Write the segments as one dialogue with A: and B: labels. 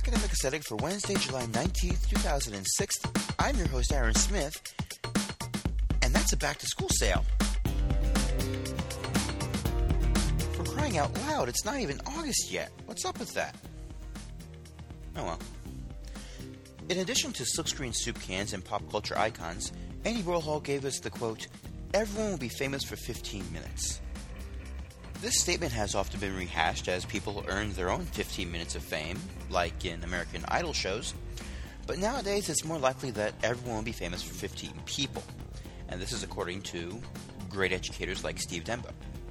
A: Academic Aesthetic for Wednesday, July 19th, 2006. I'm your host, Aaron Smith, and that's a back-to-school sale. For crying out loud, it's not even August yet. What's up with that? Oh well. In addition to silkscreen soup cans and pop culture icons, Andy Warhol gave us the quote, "Everyone will be famous for 15 minutes." This statement has often been rehashed as people earned their own 15 minutes of fame, like in American Idol shows, but nowadays it's more likely that everyone will be famous for 15 people, and this is according to great educators like Steve Dembo.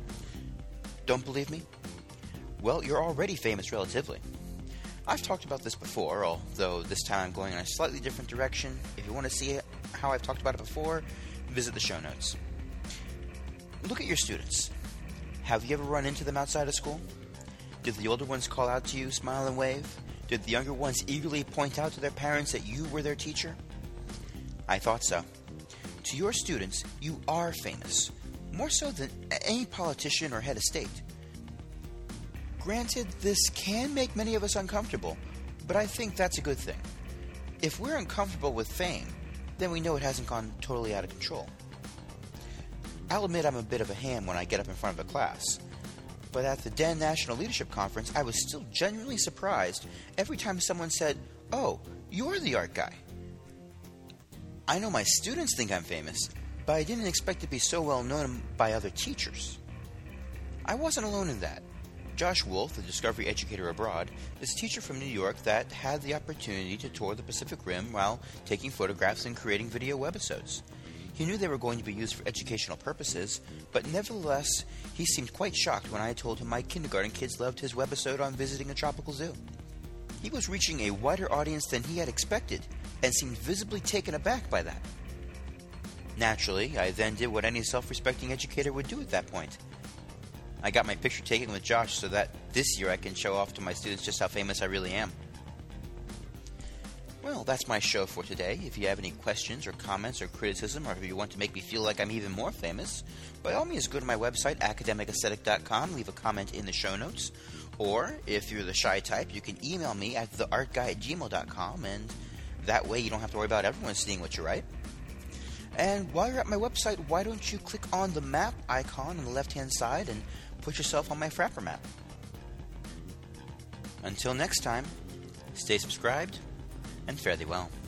A: Don't believe me? Well, you're already famous relatively. I've talked about this before, although this time I'm going in a slightly different direction. If you want to see how I've talked about it before, visit the show notes. Look at your students. Have you ever run into them outside of school? Did the older ones call out to you, smile and wave? Did the younger ones eagerly point out to their parents that you were their teacher? I thought so. To your students, you are famous, more so than any politician or head of state. Granted, this can make many of us uncomfortable, but I think that's a good thing. If we're uncomfortable with fame, then we know it hasn't gone totally out of control. I'll admit I'm a bit of a ham when I get up in front of a class, but at the Den National Leadership Conference, I was still genuinely surprised every time someone said, "Oh, you're the art guy." I know my students think I'm famous, but I didn't expect to be so well known by other teachers. I wasn't alone in that. Josh Wolf, the Discovery Educator Abroad, is a teacher from New York that had the opportunity to tour the Pacific Rim while taking photographs and creating video webisodes. He knew they were going to be used for educational purposes, but nevertheless, he seemed quite shocked when I told him my kindergarten kids loved his webisode on visiting a tropical zoo. He was reaching a wider audience than he had expected, and seemed visibly taken aback by that. Naturally, I then did what any self-respecting educator would do at that point. I got my picture taken with Josh so that this year I can show off to my students just how famous I really am. Well, that's my show for today. If you have any questions or comments or criticism, or if you want to make me feel like I'm even more famous, by all means go to my website, academicaesthetic.com, leave a comment in the show notes, or if you're the shy type, you can email me at theartguy@gmail.com, and that way you don't have to worry about everyone seeing what you write. And while you're at my website, why don't you click on the map icon on the left-hand side and put yourself on my Frappr map. Until next time, stay subscribed, and fare thee well.